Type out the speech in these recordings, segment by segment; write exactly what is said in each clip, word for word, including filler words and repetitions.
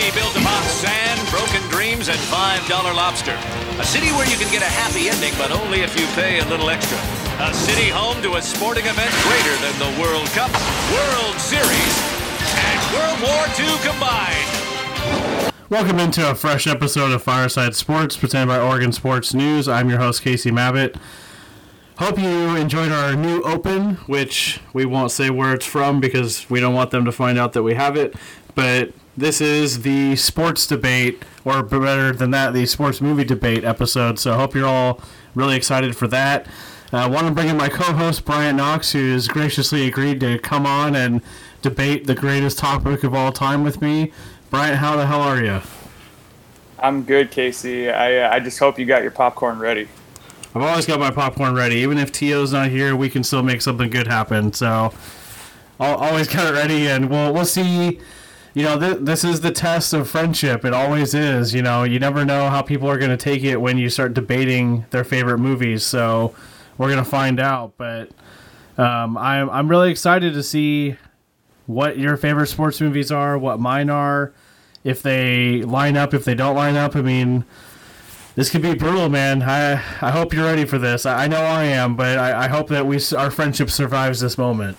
city built upon sand, broken dreams, and five dollar lobster. A city where you can get a happy ending, but only if you pay a little extra. A city home to a sporting event greater than the World Cup, World Series, and World War Two combined. Welcome into a fresh episode of Fireside Sports, presented by Oregon Sports News. I'm your host, Casey Mabbitt. Hope you enjoyed our new open, which we won't say where it's from because we don't want them to find out that we have it. But this is the sports debate, or better than that, the sports movie debate episode. So I hope you're all really excited for that. I uh, want to bring in my co-host, Bryant Knox, who has graciously agreed to come on and debate the greatest topic of all time with me. Bryant, how the hell are you? I'm good, Casey. I I just hope you got your popcorn ready. I've always got my popcorn ready. Even if T O's not here, we can still make something good happen. So I'll always got it ready, and we'll we'll see. You know, th- this is the test of friendship. It always is. You know, you never know how people are going to take it when you start debating their favorite movies. So we're going to find out. But um, I'm I'm really excited to see what your favorite sports movies are, what mine are, if they line up, if they don't line up. I mean, this could be brutal, man. I I hope you're ready for this. I, I know I am, but I, I hope that we our friendship survives this moment.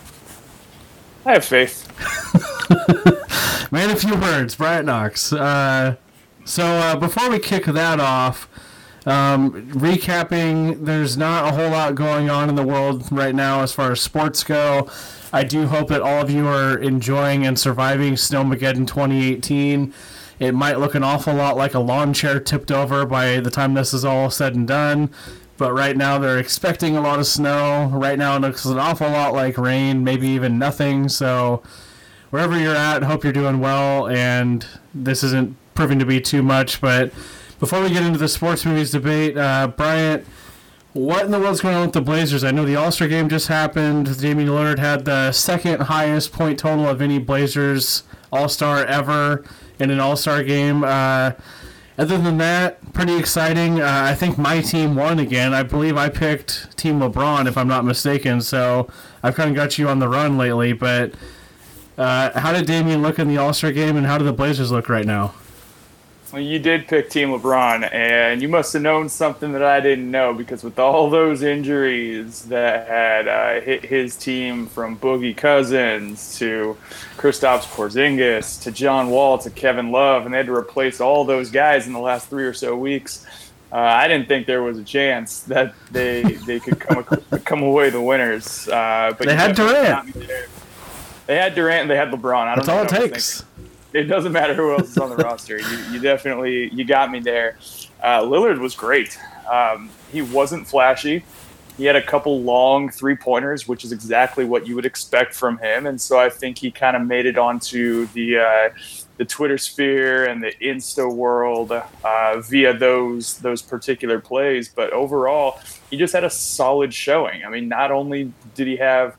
I have faith. Man, a few words, Bryant Knox. Uh, so uh, before we kick that off, um, recapping, there's not a whole lot going on in the world right now as far as sports go. I do hope that all of you are enjoying and surviving Snowmageddon twenty eighteen. It might look an awful lot like a lawn chair tipped over by the time this is all said and done. But right now they're expecting a lot of snow. Right now it looks an awful lot like rain, maybe even nothing. So wherever you're at, hope you're doing well. And this isn't proving to be too much. But before we get into the sports movies debate, uh, Bryant, what in the world's going on with the Blazers? I know the All-Star game just happened. Damian Lillard had the second highest point total of any Blazers All-Star ever in an All-Star game. Uh, other than that, pretty exciting. Uh, I think my team won again. I believe I picked Team LeBron, if I'm not mistaken. So I've kind of got you on the run lately. But uh, how did Damian look in the All-Star game, and how do the Blazers look right now? Well, you did pick Team LeBron, and you must have known something that I didn't know, because with all those injuries that had uh, hit his team, from Boogie Cousins to Kristaps Porzingis to John Wall to Kevin Love, and they had to replace all those guys in the last three or so weeks, uh, I didn't think there was a chance that they they could come come away the winners. Uh, but they had Durant. They had Durant and they had LeBron. I don't That's know all it takes. It doesn't matter who else is on the roster. You, you definitely you got me there. Uh, Lillard was great. Um, he wasn't flashy. He had a couple long three-pointers, which is exactly what you would expect from him. And so I think he kind of made it onto the uh, the Twitter sphere and the Insta world uh, via those those particular plays. But overall, he just had a solid showing. I mean, not only did he have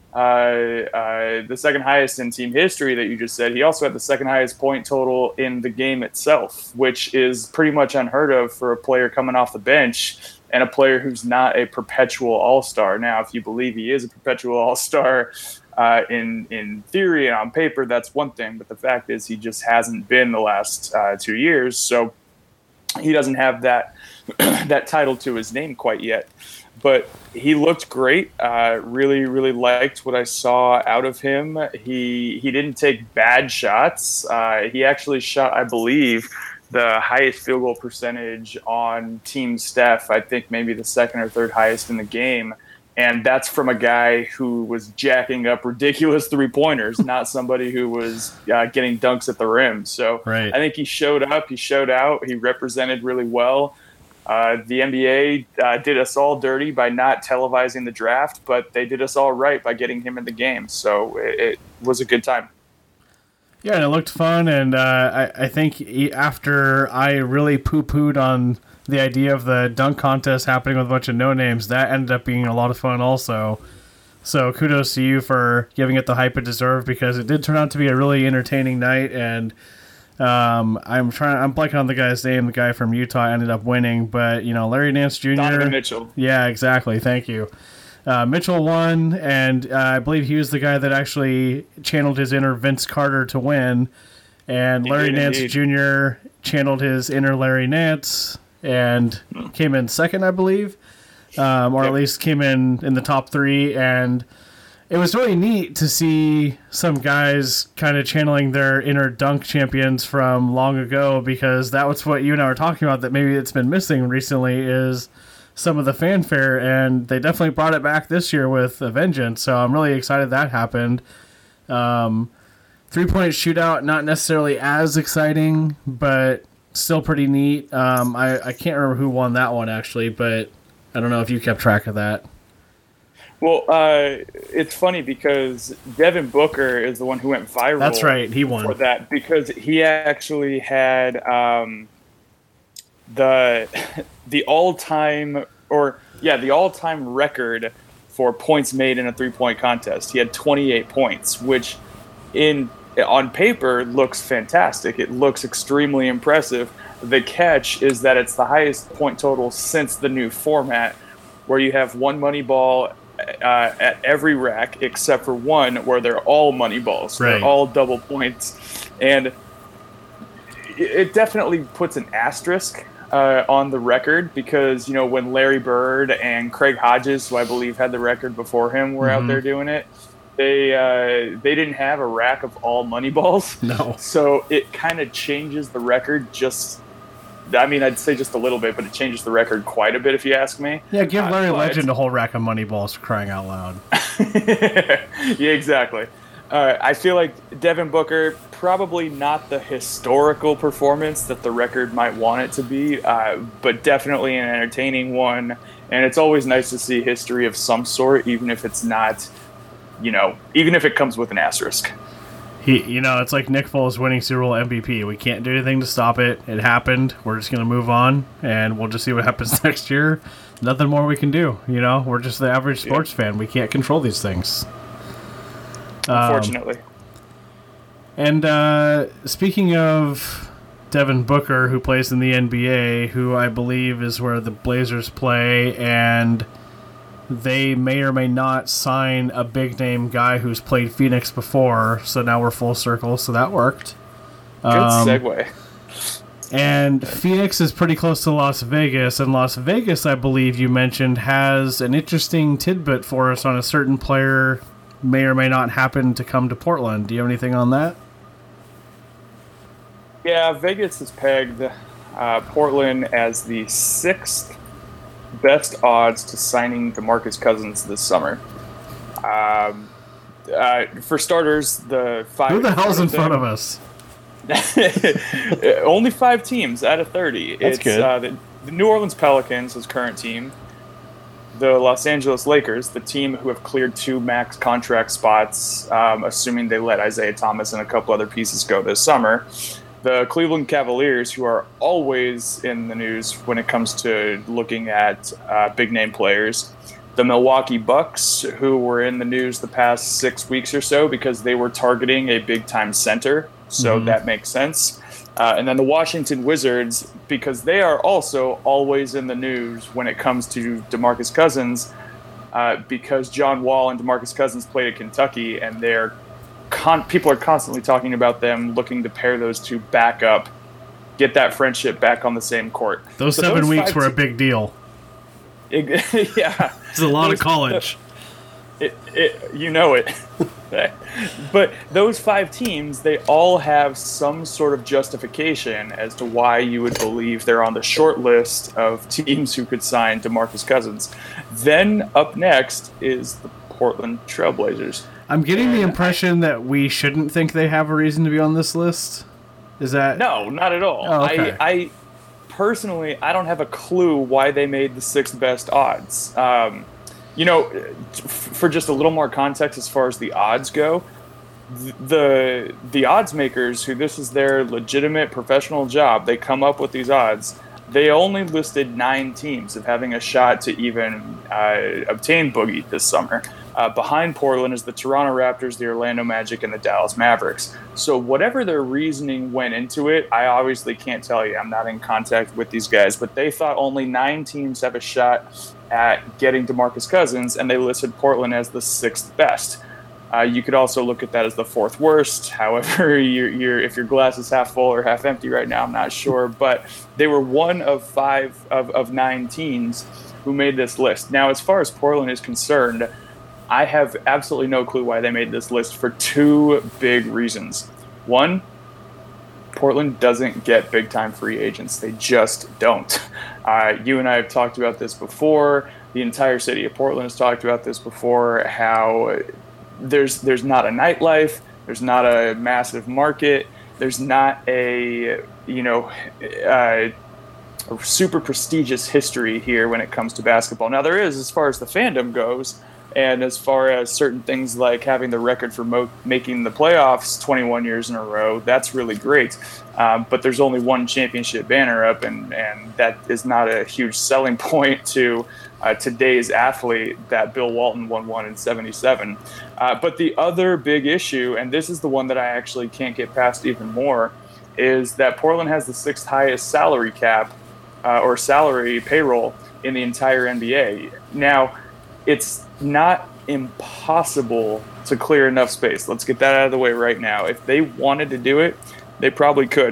Uh, uh, the second highest in team history that you just said, he also had the second highest point total in the game itself, which is pretty much unheard of for a player coming off the bench and a player who's not a perpetual all-star. Now, if you believe he is a perpetual all-star uh, in, in theory and on paper, that's one thing. But the fact is he just hasn't been the last uh, two years. So he doesn't have that, that title to his name quite yet. But he looked great. Uh, really, really liked what I saw out of him. He he didn't take bad shots. Uh, he actually shot, I believe, the highest field goal percentage on Team Steph. I think maybe the second or third highest in the game. And that's from a guy who was jacking up ridiculous three-pointers, not somebody who was uh, getting dunks at the rim. So right. I think he showed up. He showed out. He represented really well. Uh, the N B A uh, did us all dirty by not televising the draft, but they did us all right by getting him in the game. So it, it was a good time. Yeah, and it looked fun, and uh, I, I think after I really poo-pooed on the idea of the dunk contest happening with a bunch of no-names, that ended up being a lot of fun also. So kudos to you for giving it the hype it deserved, because it did turn out to be a really entertaining night, and Um, I'm trying. I'm blanking on the guy's name. The guy from Utah ended up winning, but you know, Larry Nance Junior Donovan Mitchell. Yeah, exactly. Thank you. Uh, Mitchell won, and uh, I believe he was the guy that actually channeled his inner Vince Carter to win. And He Larry did Nance indeed. Junior channeled his inner Larry Nance and came in second, I believe, um, or Yep. at least came in in the top three. And it was really neat to see some guys kind of channeling their inner dunk champions from long ago, because that was what you and I were talking about, that maybe it's been missing recently is some of the fanfare, and they definitely brought it back this year with a vengeance. So I'm really excited that happened. Um, three-point shootout, not necessarily as exciting, but still pretty neat. Um, I, I can't remember who won that one, actually, but I don't know if you kept track of that. Well, uh, it's funny because Devin Booker is the one who went viral. That's right, he won. For that, because he actually had um, the the all-time, or yeah, the all-time record for points made in a three-point contest. He had twenty-eight points, which in on paper looks fantastic. It looks extremely impressive. The catch is that it's the highest point total since the new format, where you have one money ball uh, at every rack except for one where they're all money balls. Right. They're all double points. And it- it definitely puts an asterisk uh, on the record, because, you know, when Larry Bird and Craig Hodges, who I believe had the record before him, were out there doing it, they uh, they didn't have a rack of all money balls. No. So it kind of changes the record just, I mean, I'd say just a little bit, but it changes the record quite a bit if you ask me. Yeah, give Uh, Larry but- Legend a whole rack of money balls, for crying out loud. Yeah, exactly. Uh, I feel like Devin Booker, probably not the historical performance that the record might want it to be, uh, but definitely an entertaining one. And it's always nice to see history of some sort, even if it's not, you know, even if it comes with an asterisk. He, you know, it's like Nick Foles winning Super Bowl M V P. We can't do anything to stop it. It happened. We're just going to move on, and we'll just see what happens next year. Nothing more we can do. You know, we're just the average sports fan. We can't control these things. Unfortunately. And uh, speaking of Devin Booker, who plays in the N B A, who I believe is where the Blazers play, and they may or may not sign a big-name guy who's played Phoenix before, so now we're full circle, so that worked. Good Um, segue. And Phoenix is pretty close to Las Vegas, and Las Vegas, I believe you mentioned, has an interesting tidbit for us on a certain player may or may not happen to come to Portland. Do you have anything on that? Yeah, Vegas has pegged uh, Portland as the sixth best odds to signing DeMarcus Cousins this summer. Um, uh, for starters, the five. Who the hell's in front of us? Only five teams out of thirty. That's it's good. Uh, the, the New Orleans Pelicans, his current team. The Los Angeles Lakers, the team who have cleared two max contract spots, um, assuming they let Isaiah Thomas and a couple other pieces go this summer. The Cleveland Cavaliers, who are always in the news when it comes to looking at uh, big-name players. The Milwaukee Bucks, who were in the news the past six weeks or so because they were targeting a big-time center, so that makes sense. Uh, and then the Washington Wizards, because they are also always in the news when it comes to DeMarcus Cousins, uh, because John Wall and DeMarcus Cousins played at Kentucky, and they're con- people are constantly talking about them looking to pair those two back up, get that friendship back on the same court. Those So seven those weeks five were a te- big deal. It- yeah. It's a lot Those- of college. It, it, you know it. But those five teams, they all have some sort of justification as to why you would believe they're on the short list of teams who could sign DeMarcus Cousins. Then up next is the Portland Trailblazers. I'm getting the And impression that we shouldn't think they have a reason to be on this list. Is that... No, not at all. Oh, okay. I, I personally, I don't have a clue why they made the sixth best odds. Um, you know, f- for just a little more context as far as the odds go, th- the the odds makers, who this is their legitimate professional job, they come up with these odds. They only listed nine teams of having a shot to even uh, obtain Boogie this summer. Uh, behind Portland is the Toronto Raptors, the Orlando Magic, and the Dallas Mavericks. So whatever their reasoning went into it, I obviously can't tell you. I'm not in contact with these guys, but they thought only nine teams have a shot at getting DeMarcus Cousins, and they listed Portland as the sixth best. Uh, you could also look at that as the fourth worst. However, you're, you're, if your glass is half full or half empty right now, I'm not sure. But they were one of five of, of nine teams who made this list. Now, as far as Portland is concerned, I have absolutely no clue why they made this list for two big reasons. One, Portland doesn't get big-time free agents. They just don't. Uh, you and I have talked about this before. The entire city of Portland has talked about this before, how there's there's not a nightlife, there's not a massive market, there's not a, you know, uh, a super prestigious history here when it comes to basketball. Now, there is as far as the fandom goes, and as far as certain things like having the record for mo- making the playoffs twenty-one years in a row, that's really great. Um, but there's only one championship banner up, and, and that is not a huge selling point to uh, today's athlete that Bill Walton won one in seventy-seven. Uh, but the other big issue, and this is the one that I actually can't get past even more, is that Portland has the sixth highest salary cap uh, or salary payroll in the entire N B A. Now, it's not impossible to clear enough space. Let's get that out of the way right now. If they wanted to do it, they probably could.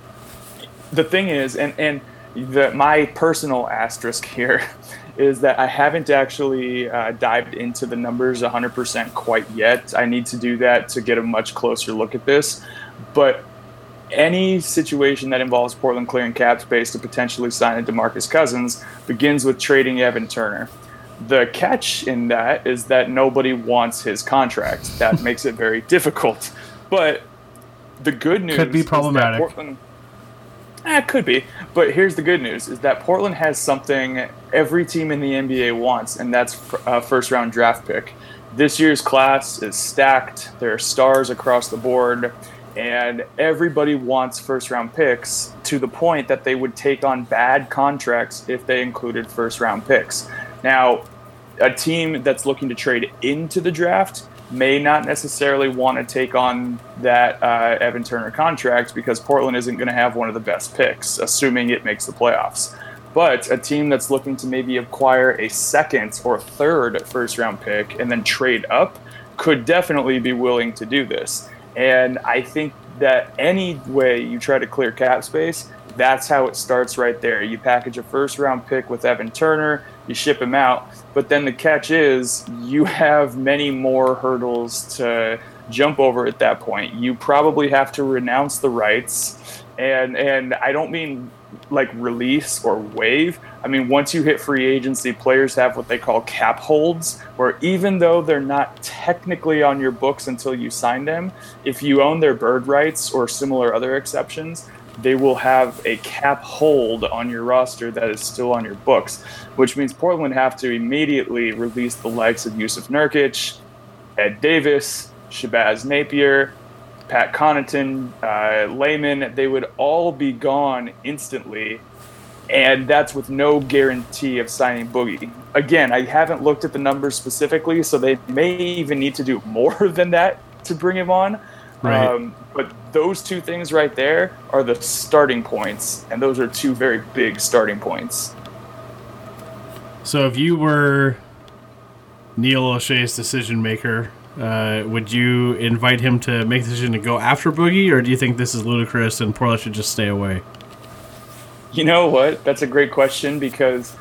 The thing is, and, and the, my personal asterisk here is that I haven't actually uh, dived into the numbers one hundred percent quite yet. I need to do that to get a much closer look at this. But any situation that involves Portland clearing cap space to potentially sign a DeMarcus Cousins begins with trading Evan Turner. The catch in that is that nobody wants his contract. That makes it very difficult. But the good news could be problematic. Is that Portland, eh, it could be. But here's the good news: is that Portland has something every team in the N B A wants, and that's a first-round draft pick. This year's class is stacked. There are stars across the board, and everybody wants first-round picks to the point that they would take on bad contracts if they included first-round picks. Now, a team that's looking to trade into the draft may not necessarily want to take on that uh, Evan Turner contract because Portland isn't going to have one of the best picks, assuming it makes the playoffs. But a team that's looking to maybe acquire a second or third first-round pick and then trade up could definitely be willing to do this. And I think that any way you try to clear cap space, that's how it starts right there. You package a first-round pick with Evan Turner, you ship him out, but then the catch is you have many more hurdles to jump over at that point. You probably have to renounce the rights, and and I don't mean like release or waive. I mean, once you hit free agency, players have what they call cap holds, where even though they're not technically on your books until you sign them, if you own their bird rights or similar other exceptions, they will have a cap hold on your roster that is still on your books, which means Portland have to immediately release the likes of Yusuf Nurkic, Ed Davis, Shabazz Napier, Pat Connaughton, uh, Layman. They would all be gone instantly, and that's with no guarantee of signing Boogie. Again, I haven't looked at the numbers specifically, so they may even need to do more than that to bring him on. Right. Um, but those two things right there are the starting points, and those are two very big starting points. So if you were Neil O'Shea's decision maker, uh, would you invite him to make the decision to go after Boogie, or do you think this is ludicrous and Portland should just stay away? You know what? That's a great question, because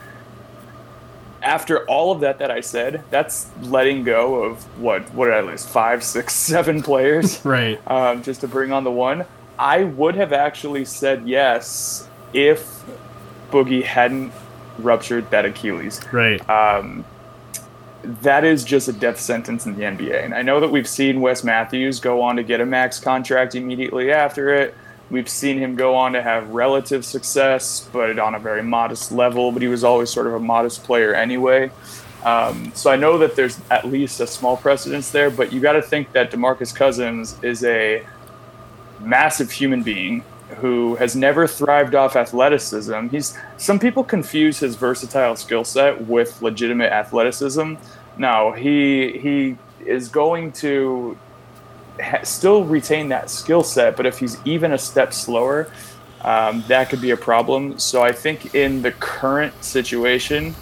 after all of that that I said, that's letting go of what what did I list? Five, six, seven players, right? Um, just to bring on the one. I would have actually said yes if Boogie hadn't ruptured that Achilles. Right. Um, that is just a death sentence in the N B A, and I know that we've seen Wes Matthews go on to get a max contract immediately after it. We've seen him go on to have relative success, but on a very modest level. But he was always sort of a modest player anyway. Um, so I know that there's at least a small precedence there, but you got to think that DeMarcus Cousins is a massive human being who has never thrived off athleticism. He's some people confuse his versatile skill set with legitimate athleticism. No, he he is going to still retain that skill set, but if he's even a step slower, um, that could be a problem. So I think in the current situation,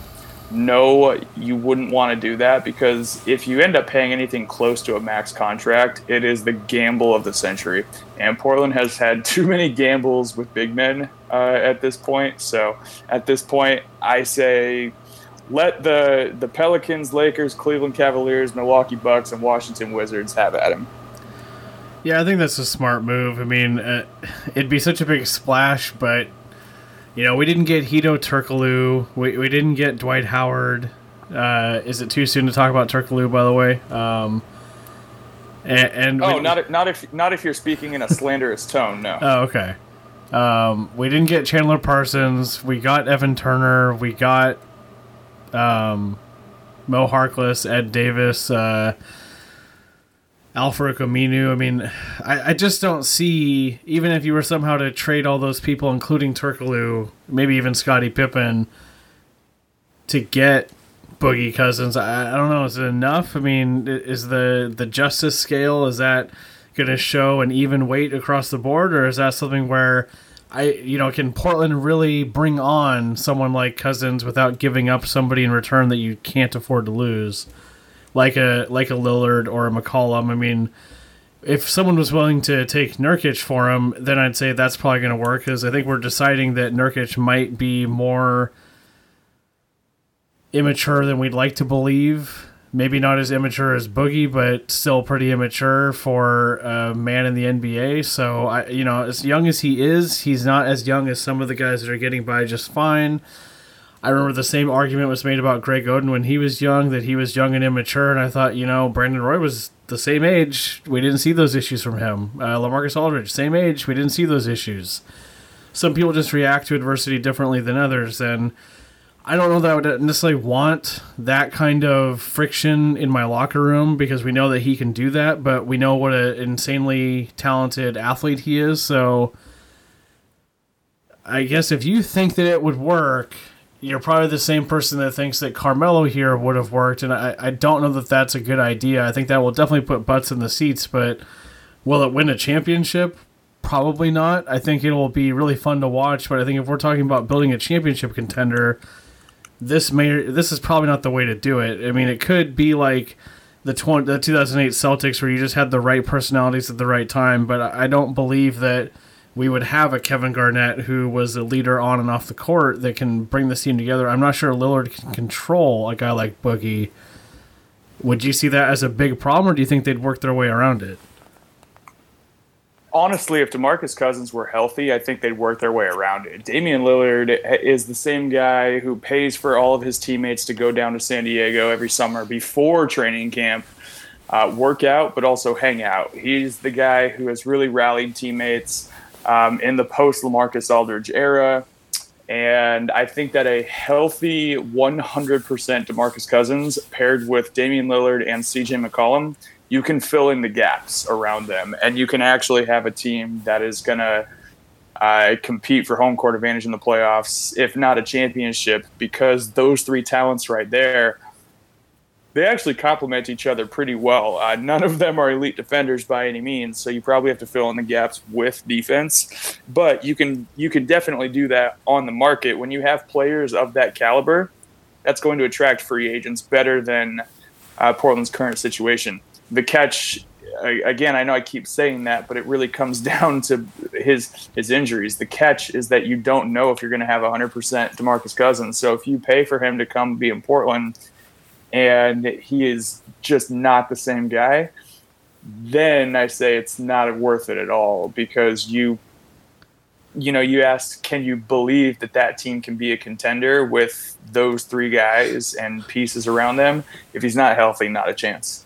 no, you wouldn't want to do that, because if you end up paying anything close to a max contract, it is the gamble of the century. And Portland has had too many gambles with big men uh, at this point. So at this point, I say let the the Pelicans, Lakers, Cleveland Cavaliers, Milwaukee Bucks, and Washington Wizards have at him. Yeah, I think that's a smart move. I mean, uh, it'd be such a big splash, but you know, we didn't get Hedo Turkoglu. We we didn't get Dwight Howard. Uh, is it too soon to talk about Turkoglu, by the way? Um, and, and oh, we, not if, not if not if you're speaking in a slanderous tone. No. Oh, okay. Um, we didn't get Chandler Parsons. We got Evan Turner. We got um, Mo Harkless, Ed Davis, uh, Al-Farouq Aminu. I mean, I, I just don't see, even if you were somehow to trade all those people, including Turkoglu, maybe even Scottie Pippen, to get Boogie Cousins. I, I don't know. Is it enough? I mean, is the, the justice scale, is that going to show an even weight across the board, or is that something where I, you know, can Portland really bring on someone like Cousins without giving up somebody in return that you can't afford to lose? Like a like a Lillard or a McCollum. I mean, if someone was willing to take Nurkic for him, then I'd say that's probably going to work, because I think we're deciding that Nurkic might be more immature than we'd like to believe. Maybe not as immature as Boogie, but still pretty immature for a man in the N B A. So, I, you know, as young as he is, he's not as young as some of the guys that are getting by just fine. I remember the same argument was made about Greg Oden when he was young, that he was young and immature, and I thought, you know, Brandon Roy was the same age. We didn't see those issues from him. Uh, LaMarcus Aldridge, same age. We didn't see those issues. Some people just react to adversity differently than others, and I don't know that I would necessarily want that kind of friction in my locker room, because we know that he can do that, but we know what an insanely talented athlete he is, so I guess if you think that it would work, you're probably the same person that thinks that Carmelo here would have worked, and I, I don't know that that's a good idea. I think that will definitely put butts in the seats, but will it win a championship? Probably not. I think it will be really fun to watch, but I think if we're talking about building a championship contender, this may this is probably not the way to do it. I mean, it could be like the, twenty, the two thousand eight Celtics, where you just had the right personalities at the right time, but I don't believe that we would have a Kevin Garnett who was a leader on and off the court that can bring this team together. I'm not sure Lillard can control a guy like Boogie. Would you see that as a big problem, or do you think they'd work their way around it? Honestly, if DeMarcus Cousins were healthy, I think they'd work their way around it. Damian Lillard is the same guy who pays for all of his teammates to go down to San Diego every summer before training camp, uh, work out, but also hang out. He's the guy who has really rallied teammates Um, in the post-LaMarcus Aldridge era, and I think that a healthy one hundred percent DeMarcus Cousins paired with Damian Lillard and C J McCollum, you can fill in the gaps around them, and you can actually have a team that is going to uh, compete for home court advantage in the playoffs, if not a championship, because those three talents right there, they actually complement each other pretty well. Uh, none of them are elite defenders by any means, so you probably have to fill in the gaps with defense. But you can you can definitely do that on the market. When you have players of that caliber, that's going to attract free agents better than uh, Portland's current situation. The catch, again, I know I keep saying that, but it really comes down to his his injuries. The catch is that you don't know if you're going to have one hundred percent DeMarcus Cousins. So if you pay for him to come be in Portland, and he is just not the same guy, then I say it's not worth it at all, because you, you know, you asked, can you believe that that team can be a contender with those three guys and pieces around them? If he's not healthy, not a chance.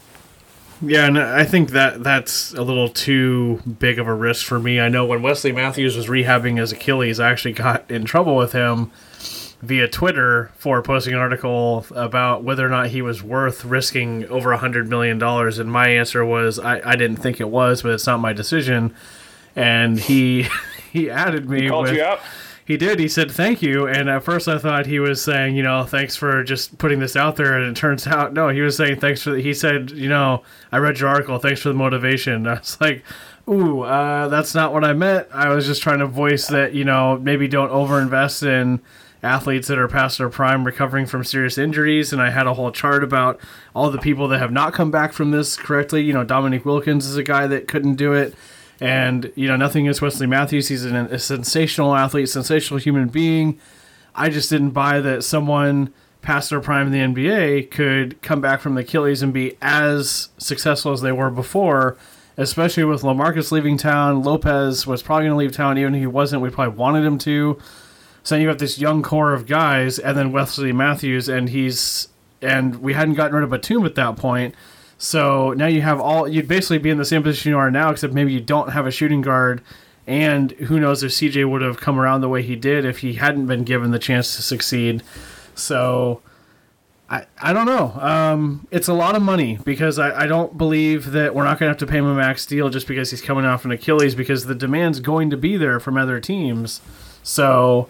Yeah, and I think that that's a little too big of a risk for me. I know when Wesley Matthews was rehabbing his Achilles, I actually got in trouble with him via Twitter for posting an article about whether or not he was worth risking over one hundred million dollars. And my answer was, I, I didn't think it was, but it's not my decision. And he he added me. He called with, you out? He did. He said, thank you. And at first I thought he was saying, you know, thanks for just putting this out there. And it turns out, no, he was saying, thanks for the, he said, you know, I read your article. Thanks for the motivation. I was like, ooh, uh, that's not what I meant. I was just trying to voice that, you know, maybe don't overinvest in athletes that are past their prime recovering from serious injuries, and I had a whole chart about all the people that have not come back from this correctly. You know, Dominique Wilkins is a guy that couldn't do it, and, you know, nothing against Wesley Matthews. He's an, a sensational athlete, sensational human being. I just didn't buy that someone past their prime in the N B A could come back from the Achilles and be as successful as they were before, especially with LaMarcus leaving town. Lopez was probably going to leave town, even if he wasn't. We probably wanted him to. So you got this young core of guys, and then Wesley Matthews, and he's and we hadn't gotten rid of Batum at that point. So now you have all you'd basically be in the same position you are now, except maybe you don't have a shooting guard. And who knows if C J would have come around the way he did if he hadn't been given the chance to succeed. So I I don't know. Um, it's a lot of money because I, I don't believe that we're not going to have to pay him a max deal just because he's coming off an Achilles, because the demand's going to be there from other teams. So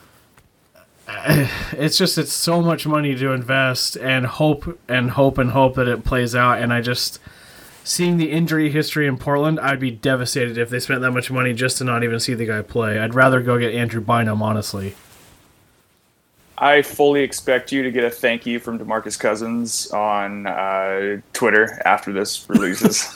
it's just it's so much money to invest and hope and hope and hope that it plays out. And I just, seeing the injury history in Portland, I'd be devastated if they spent that much money just to not even see the guy play. I'd rather go get Andrew Bynum, honestly. I fully expect you to get a thank you from DeMarcus Cousins on uh, Twitter after this releases.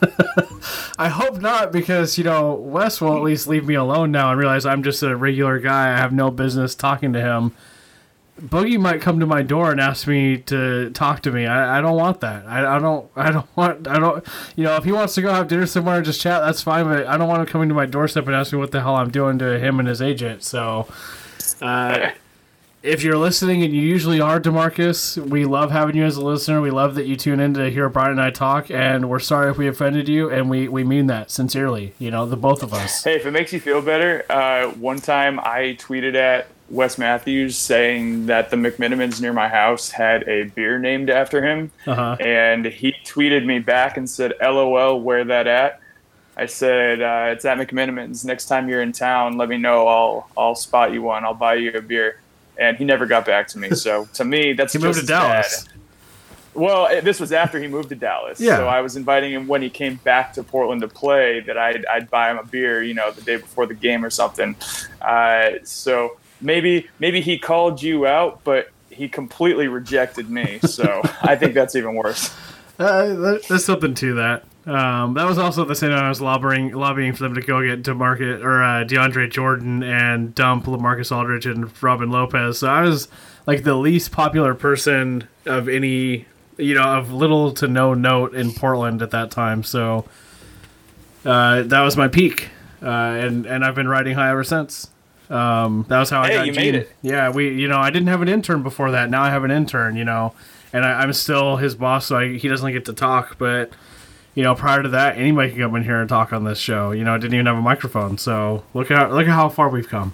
I hope not, because, you know, Wes will at least leave me alone now and realize I'm just a regular guy. I have no business talking to him. Boogie might come to my door and ask me to talk to me. I, I don't want that. I, I don't. I don't want. I don't. You know, if he wants to go have dinner somewhere and just chat, that's fine. But I don't want him coming to my doorstep and asking what the hell I'm doing to him and his agent. So, uh, if you're listening, and you usually are, DeMarcus, we love having you as a listener. We love that you tune in to hear Brian and I talk, and we're sorry if we offended you, and we, we mean that sincerely, you know, the both of us. Hey, if it makes you feel better, uh, one time I tweeted at Wes Matthews saying that the McMinimans near my house had a beer named after him, Uh-huh. and he tweeted me back and said, LOL, where that at? I said, uh, it's at McMinimans. Next time you're in town, let me know. I'll I'll spot you one. I'll buy you a beer. And he never got back to me. So to me, that's he just moved to Dallas. bad. Well, it, this was after he moved to Dallas. Yeah. So I was inviting him when he came back to Portland to play that I'd, I'd buy him a beer, you know, the day before the game or something. Uh, so maybe maybe he called you out, but he completely rejected me. So I think that's even worse. Uh, there's something to that. Um, that was also the same time I was lobbying, lobbying for them to go get DeMarcus or uh, DeAndre Jordan and dump LaMarcus Aldridge and Robin Lopez. So I was like the least popular person of any, you know, of little to no note in Portland at that time. So uh, that was my peak, uh, and and I've been riding high ever since. Um, that was how I Hey, got you Gene. made it. Yeah, we, you know, I didn't have an intern before that. Now I have an intern, you know, and I, I'm still his boss, so I, he doesn't get to talk, but. You know, prior to that, anybody could come in here and talk on this show. You know, I didn't even have a microphone. So look at look at how far we've come.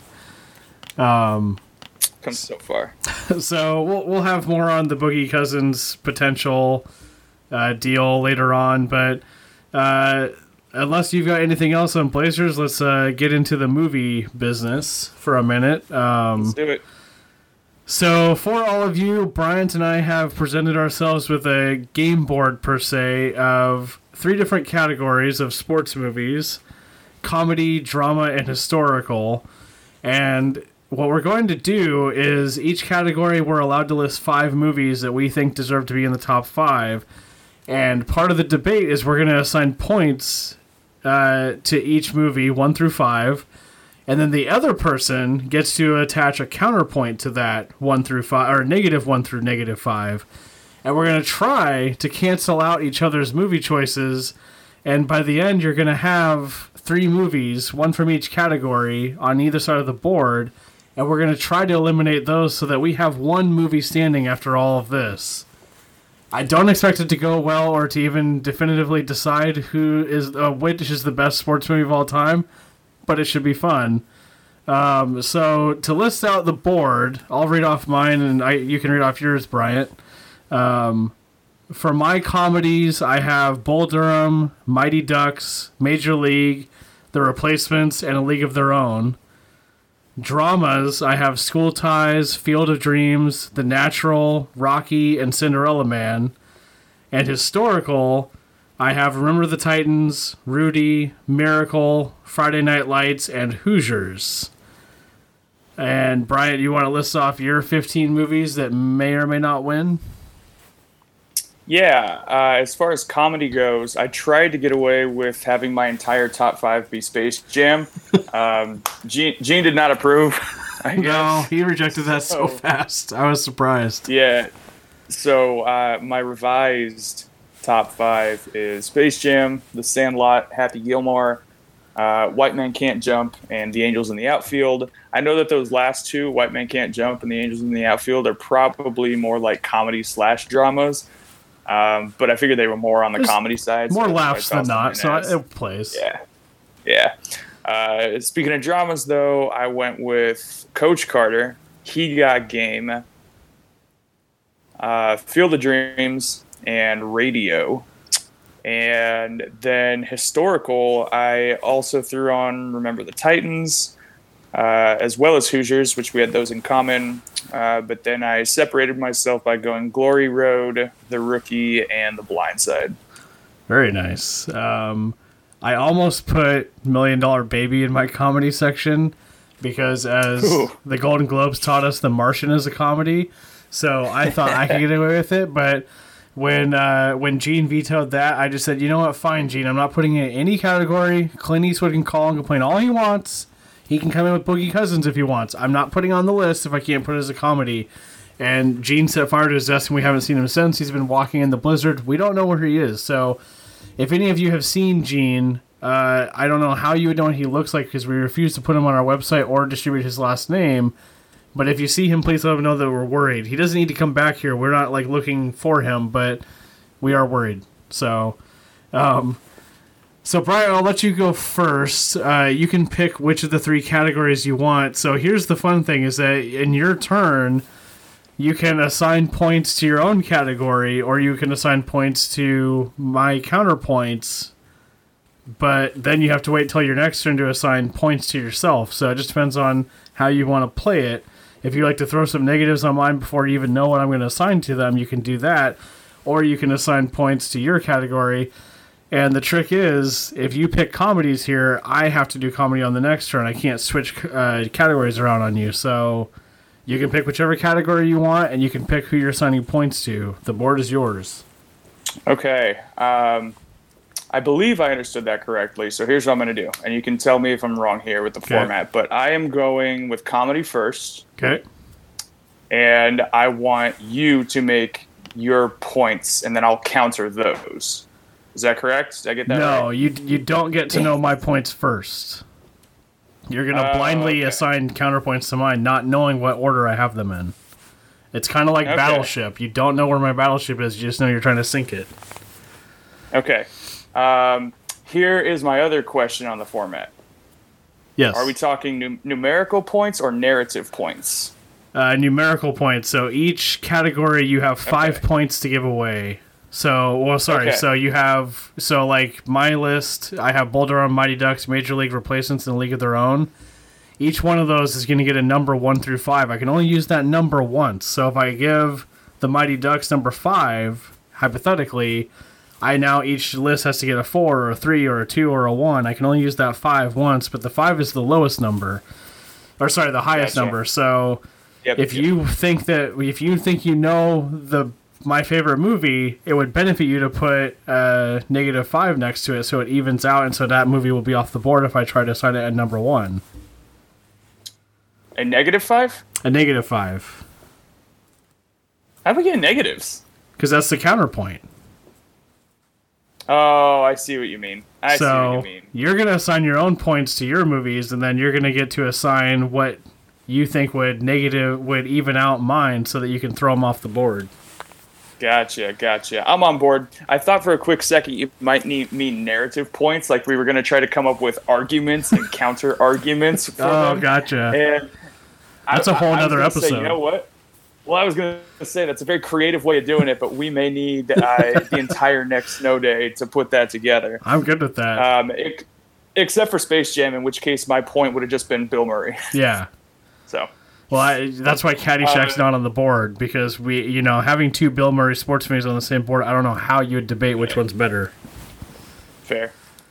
Um, Come so far. so we'll we'll have more on the Boogie Cousins potential uh, deal later on. But uh, unless you've got anything else on Blazers, let's uh, get into the movie business for a minute. Um, Let's do it. So for all of you, Bryant and I have presented ourselves with a game board, per se, of three different categories of sports movies: comedy, drama, and historical. And what we're going to do is each category we're allowed to list five movies that we think deserve to be in the top five. And part of the debate is we're going to assign points uh, to each movie, one through five. And then the other person gets to attach a counterpoint to that one through five, or negative one through negative five. And we're going to try to cancel out each other's movie choices. And by the end, you're going to have three movies, one from each category, on either side of the board. And we're going to try to eliminate those so that we have one movie standing after all of this. I don't expect it to go well or to even definitively decide who is uh, which is the best sports movie of all time. But it should be fun. Um, so to list out the board, I'll read off mine, and I you can read off yours, Bryant. Um, for my comedies, I have Bull Durham, Mighty Ducks, Major League, The Replacements, and A League of Their Own. Dramas, I have School Ties, Field of Dreams, The Natural, Rocky, and Cinderella Man. And historical, I have Remember the Titans, Rudy, Miracle, Friday Night Lights, and Hoosiers. And Bryant, you want to list off your fifteen movies that may or may not win? Yeah, uh, as far as comedy goes, I tried to get away with having my entire top five be Space Jam. Um, Gene, Gene did not approve. I guess. No, he rejected that so, so fast. I was surprised. Yeah. So uh, my revised top five is Space Jam, The Sandlot, Happy Gilmore, uh, White Man Can't Jump, and The Angels in the Outfield. I know that those last two, White Man Can't Jump and The Angels in the Outfield, are probably more like comedy slash dramas. Um, but I figured they were more on the There's comedy side. More so laughs than not, so as. It plays. Yeah. Yeah. Uh, speaking of dramas, though, I went with Coach Carter, He Got Game, uh, Field of Dreams, and Radio. And then historical, I also threw on Remember the Titans, uh, as well as Hoosiers, which we had those in common. Uh, but then I separated myself by going Glory Road, The Rookie, and The Blind Side. Very nice. Um, I almost put Million Dollar Baby in my comedy section because, as Ooh. the Golden Globes taught us, The Martian is a comedy. So I thought I could get away with it, but when uh, when Gene vetoed that, I just said, you know what, fine, Gene, I'm not putting it in any category. Clint Eastwood can call and complain all he wants. He can come in with Boogie Cousins if he wants. I'm not putting on the list if I can't put it as a comedy. And Gene set fire to his desk, and we haven't seen him since. He's been walking in the blizzard. We don't know where he is. So if any of you have seen Gene, uh, I don't know how you would know what he looks like because we refuse to put him on our website or distribute his last name. But if you see him, please let him know that we're worried. He doesn't need to come back here. We're not like looking for him, but we are worried. So, um, so Brian, I'll let you go first. Uh, you can pick which of the three categories you want. So here's the fun thing: is that in your turn, you can assign points to your own category, or you can assign points to my counterpoints. But then you have to wait till your next turn to assign points to yourself. So it just depends on how you want to play it. If you like to throw some negatives on mine before you even know what I'm going to assign to them, you can do that. Or you can assign points to your category. And the trick is, if you pick comedies here, I have to do comedy on the next turn. I can't switch uh, categories around on you. So you can pick whichever category you want, and you can pick who you're assigning points to. The board is yours. Okay. Um, I believe I understood that correctly. So here's what I'm going to do. And you can tell me if I'm wrong here with the okay. format. But I am going with comedy first. Okay. And I want you to make your points, and then I'll counter those. Is that correct? Did I get that no, right? No, you you don't get to know my points first. You're going to uh, blindly okay. assign counterpoints to mine, not knowing what order I have them in. It's kind of like okay. Battleship. You don't know where my battleship is. You just know you're trying to sink it. Okay. Um, here is my other question on the format. Yes. Are we talking num- numerical points or narrative points? Uh, numerical points. So each category you have five okay. points to give away. So, well, sorry. Okay. So you have, so like my list, I have Bull Durham, Mighty Ducks, Major League Replacements, and League of Their Own. Each one of those is going to get a number one through five. I can only use that number once. So if I give the Mighty Ducks number five, hypothetically, I now, each list has to get a four or a three or a two or a one. I can only use that five once, but the five is the lowest number. Or sorry, the highest gotcha. number. So yep, if yep. you think that, if you think you know the my favorite movie, it would benefit you to put a negative five next to it so it evens out, and so that movie will be off the board if I try to assign it at number one. A negative five? A negative five. How do we get negatives? Because that's the counterpoint. Oh, I see what you mean. I so see what you mean. You're going to assign your own points to your movies, and then you're going to get to assign what you think would negative would even out mine so that you can throw them off the board. Gotcha, gotcha. I'm on board. I thought for a quick second you might need mean narrative points, like we were going to try to come up with arguments and counter arguments. For oh, them. gotcha. And that's I, a whole I, other I episode. Say, you know what? Well, I was going to say that's a very creative way of doing it, but we may need uh, the entire next snow day to put that together. I'm good with that. Um, it, except for Space Jam, in which case my point would have just been Bill Murray. Yeah. So. Well, I, that's why Caddyshack's uh, not on the board, because we, you know, having two Bill Murray sports movies on the same board, I don't know how you would debate which one's better. Fair.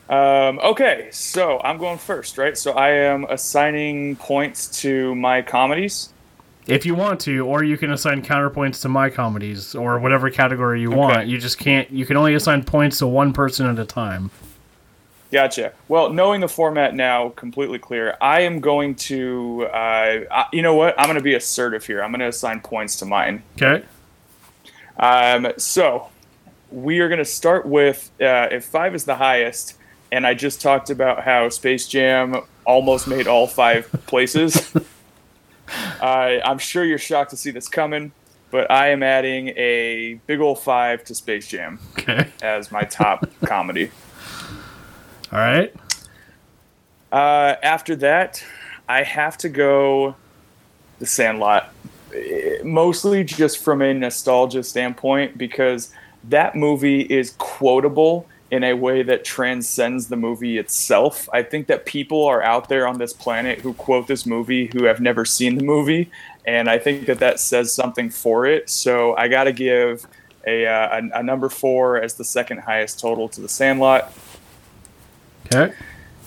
Um, okay, so I'm going first, right? So I am assigning points to my comedies. If you want to, or you can assign counterpoints to my comedies, or whatever category you Okay. want. You just can't. You can only assign points to one person at a time. Gotcha. Well, knowing the format now completely clear, I am going to, uh, I, you know what? I'm going to be assertive here. I'm going to assign points to mine. Okay. Um, so we are going to start with, uh, if five is the highest, and I just talked about how Space Jam almost made all five places. uh, I'm sure you're shocked to see this coming, but I am adding a big ol' five to Space Jam Okay. as my top comedy. All right. Uh, after that, I have to go The Sandlot, Eh, mostly just from a nostalgia standpoint, because that movie is quotable in a way that transcends the movie itself. I think that people are out there on this planet who quote this movie who have never seen the movie, and I think that that says something for it. So I got to give a, uh, a, a number four as the second highest total to The Sandlot. Okay.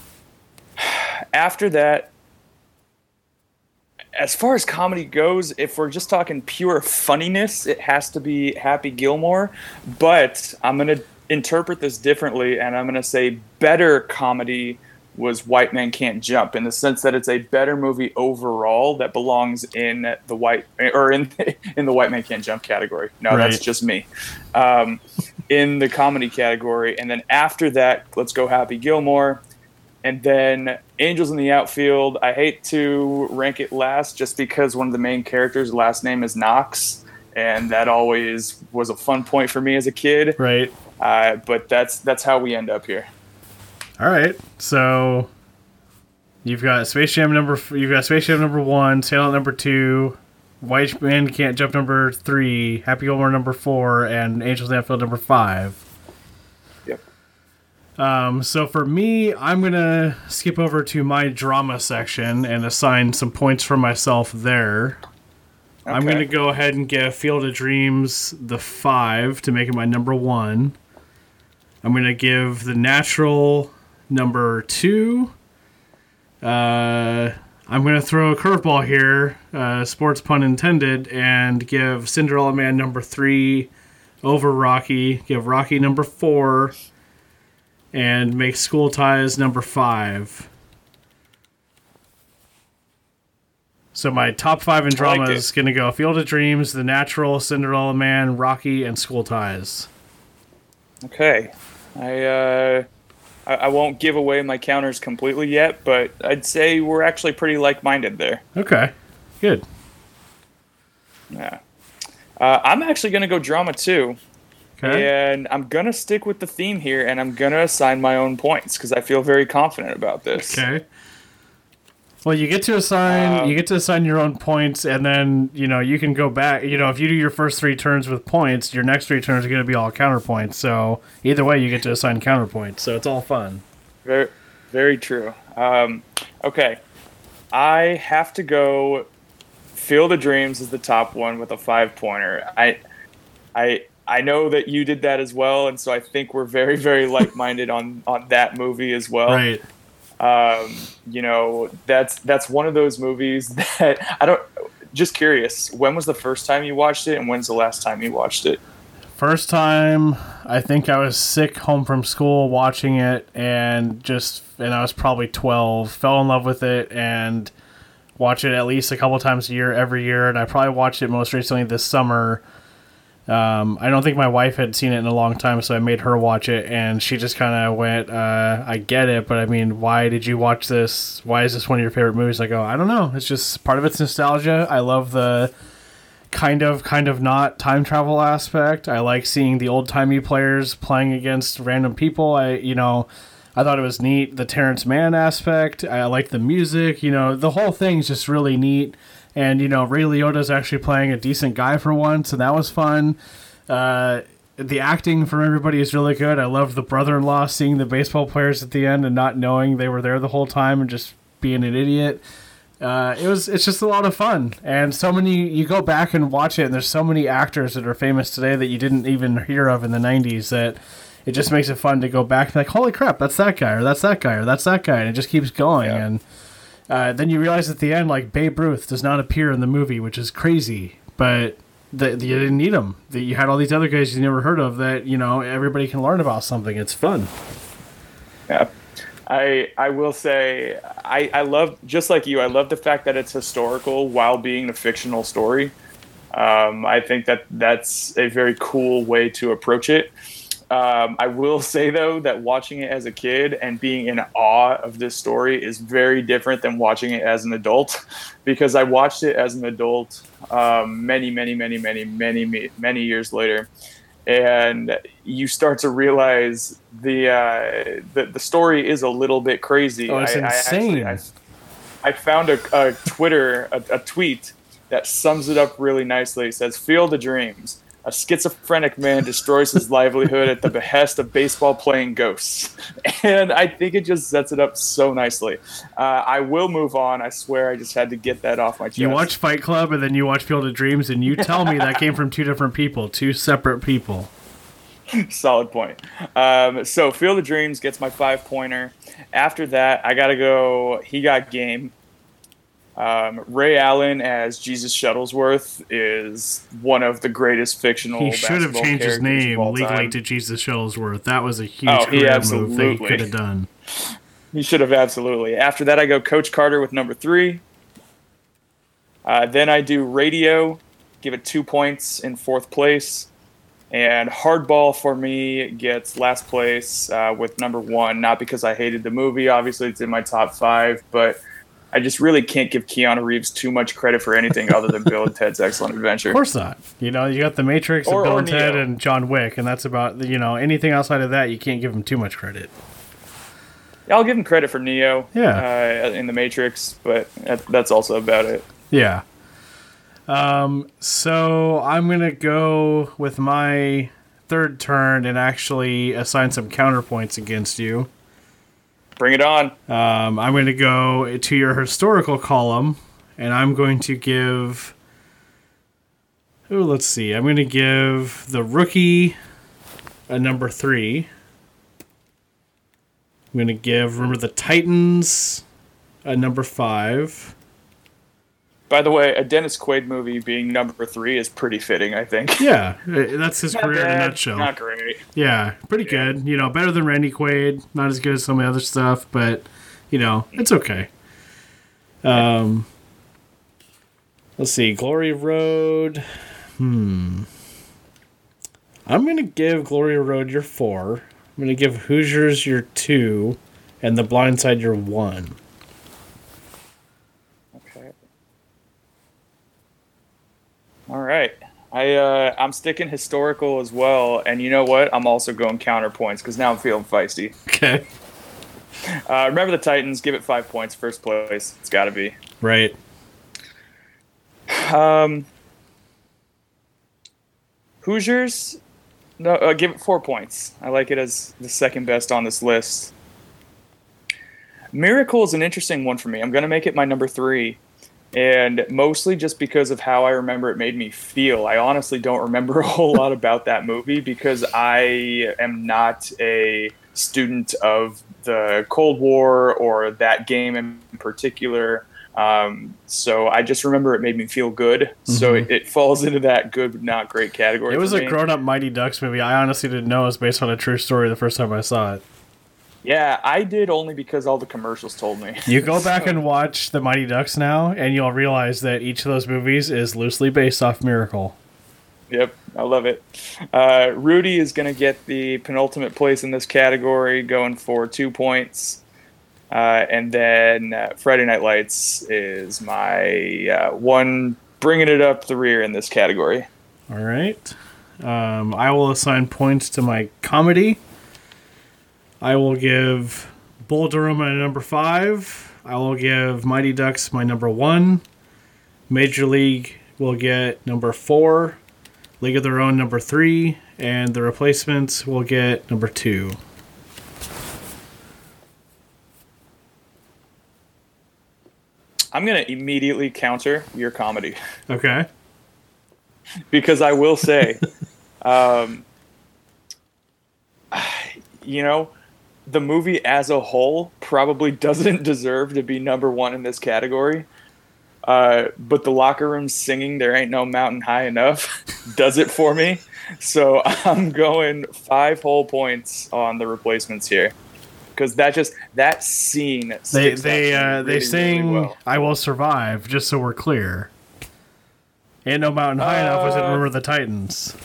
After that, as far as comedy goes, if we're just talking pure funniness, it has to be Happy Gilmore. But I'm going to interpret this differently, and I'm going to say better comedy was White Man Can't Jump, in the sense that it's a better movie overall that belongs in the white or in in the White Man Can't Jump category. No, Right. that's just me. Um, in the comedy category, and then after that, let's go Happy Gilmore. And then Angels in the Outfield, I hate to rank it last just because one of the main characters' last name is Knox, and that always was a fun point for me as a kid. Right. Uh, but that's that's how we end up here. All right. So you've got Space Jam number. You've got Space Jam number one, Sandlot number two, White Man Can't Jump number three, Happy Gilmore number four, and Angels in the Outfield number five. Yep. Um, so for me, I'm going to skip over to my drama section and assign some points for myself there. Okay. I'm going to go ahead and give Field of Dreams the five to make it my number one. I'm going to give The Natural number two. Uh, I'm going to throw a curveball here, uh, sports pun intended, and give Cinderella Man number three over Rocky. Give Rocky number four. And make School Ties number five. So my top five in drama like is going to go Field of Dreams, The Natural, Cinderella Man, Rocky, and School Ties. Okay. I, uh, I I won't give away my counters completely yet, but I'd say we're actually pretty like-minded there. Okay. Good. Yeah. Uh, I'm actually going to go drama too. Okay. And I'm going to stick with the theme here, and I'm going to assign my own points because I feel very confident about this. Okay. Well, you get to assign um, you get to assign your own points, and then, you know, you can go back. You know, if you do your first three turns with points, your next three turns are going to be all counterpoints. So either way, you get to assign counterpoints. So it's all fun. Very, very true. Um, okay. I have to go Field of Dreams is the top one with a five-pointer. I, I... I know that you did that as well, and so I think we're very, very like-minded on, on that movie as well. Right. Um, you know, that's that's one of those movies that I don't. Just curious, when was the first time you watched it, and when's the last time you watched it? First time, I think I was sick home from school watching it, and just and I was probably twelve. Fell in love with it and watch it at least a couple times a year, every year, and I probably watched it most recently this summer. Um, I don't think my wife had seen it in a long time, so I made her watch it, and she just kind of went, uh, I get it, but I mean, why did you watch this? Why is this one of your favorite movies? I go, I don't know. It's just part of it's nostalgia. I love the kind of, kind of not time travel aspect. I like seeing the old-timey players playing against random people. I, you know, I thought it was neat. The Terrence Mann aspect. I like the music. You know, the whole thing's just really neat. And, you know, Ray Liotta's actually playing a decent guy for once, and that was fun. Uh, the acting from everybody is really good. I love the brother-in-law seeing the baseball players at the end and not knowing they were there the whole time and just being an idiot. Uh, it was it's just a lot of fun. And so many, you go back and watch it, and there's so many actors that are famous today that you didn't even hear of in the nineties that it just makes it fun to go back and be like, holy crap, that's that guy, or that's that guy, or that's that guy, and it just keeps going. Yeah. And uh, then you realize at the end, like, Babe Ruth does not appear in the movie, which is crazy, but the, the, you didn't need him. The, you had all these other guys you never heard of that, you know, everybody can learn about something. It's fun. Yeah. I I will say, I, I love, just like you, I love the fact that it's historical while being a fictional story. Um, I think that that's a very cool way to approach it. Um, I will say, though, that watching it as a kid and being in awe of this story is very different than watching it as an adult, because I watched it as an adult um, many, many, many, many, many, many years later. And you start to realize the uh, the, the story is a little bit crazy. Oh, it's I, insane. I, actually, I, I found a, a Twitter, a, a tweet that sums it up really nicely. It says, "Field of Dreams. A schizophrenic man destroys his livelihood at the behest of baseball-playing ghosts." And I think it just sets it up so nicely. Uh, I will move on. I swear I just had to get that off my chest. You watch Fight Club and then you watch Field of Dreams, and you tell me that came from two different people, two separate people. Solid point. Um, so Field of Dreams gets my five-pointer. After that, I got to go He Got Game. Um, Ray Allen as Jesus Shuttlesworth is one of the greatest fictional. He should have changed his name legally to Jesus Shuttlesworth. That was a huge oh, career move that he could have done. He should have absolutely. After that, I go Coach Carter with number three. Uh, then I do Radio, give it two points in fourth place. And Hardball for me gets last place uh, with number one. Not because I hated the movie. Obviously, it's in my top five, but I just really can't give Keanu Reeves too much credit for anything other than Bill and Ted's Excellent Adventure. Of course not. You know, you got The Matrix, or, and Bill and Ted, and John Wick, and that's about, you know, anything outside of that, you can't give him too much credit. I'll give him credit for Neo yeah. uh, in The Matrix, but that's also about it. Yeah. Um. So I'm going to go with my third turn and actually assign some counterpoints against you. Bring it on. Um, I'm going to go to your historical column, and I'm going to give... Oh, let's see. I'm going to give The Rookie a number three. I'm going to give Remember the Titans a number five. By the way, a Dennis Quaid movie being number three is pretty fitting, I think. Yeah, that's his not career bad, in a nutshell. Not great. Yeah, pretty yeah. good. You know, better than Randy Quaid. Not as good as some of the other stuff, but, you know, it's okay. Um, let's see. Glory Road. Hmm. I'm going to give Glory Road your four. I'm going to give Hoosiers your two, and The Blind Side your one. All right. I, uh, I'm sticking historical as well, and you know what? I'm also going counterpoints, because now I'm feeling feisty. Okay. Uh, Remember the Titans, give it five points, first place. It's got to be. Right. Um, Hoosiers, no, uh, give it four points. I like it as the second best on this list. Miracle is an interesting one for me. I'm going to make it my number three. And mostly just because of how I remember it made me feel. I honestly don't remember a whole lot about that movie because I am not a student of the Cold War or that game in particular. Um, so I just remember it made me feel good. Mm-hmm. So it, it falls into that good but not great category. It was for a me. grown-up Mighty Ducks movie. I honestly didn't know it was based on a true story the first time I saw it. Yeah, I did only because all the commercials told me. You go back so. and watch the Mighty Ducks now, and you'll realize that each of those movies is loosely based off Miracle. Yep, I love it. Uh, Rudy is going to get the penultimate place in this category, going for two points. Uh, and then uh, Friday Night Lights is my uh, one, bringing it up the rear in this category. All right. Um, I will assign points to my comedy. I will give Bull Durham my number five. I will give Mighty Ducks my number one. Major League will get number four. League of Their Own number three. And The Replacements will get number two. I'm going to immediately counter your comedy. Okay. Because I will say... um, you know, the movie as a whole probably doesn't deserve to be number one in this category. Uh, but the locker room singing "There Ain't No Mountain High Enough" does it for me. So I'm going five whole points on The Replacements here, because that just that scene. They they uh, really, they sing really well. "I Will Survive." Just so we're clear, "Ain't No Mountain High Enough" was in Uh, Remember the Titans.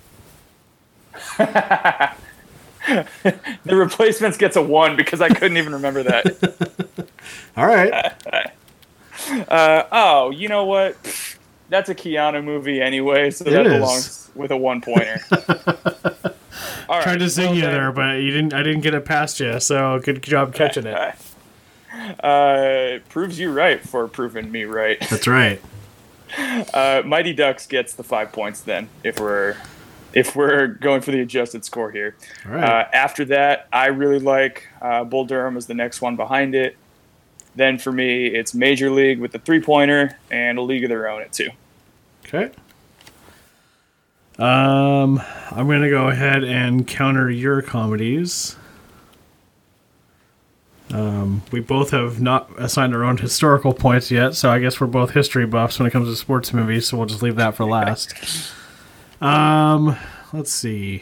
The Replacements gets a one because I couldn't even remember that. All right. Uh, oh, you know what? That's a Keanu movie anyway, so It that is. belongs with a one pointer. All right, Tried to sing well you then, there, but you didn't. I didn't get it past you. So good job catching it. Uh, it proves you right for proving me right. That's right. Uh, Mighty Ducks gets the five points then, if we're if we're going for the adjusted score here. All right. Uh, after that, I really like uh, Bull Durham as the next one behind it. Then for me, it's Major League with the three-pointer and A League of Their Own at two. Okay. Um, I'm going to go ahead and counter your comedies. Um, we both have not assigned our own historical points yet, so I guess we're both history buffs when it comes to sports movies, so we'll just leave that for last. Um, let's see.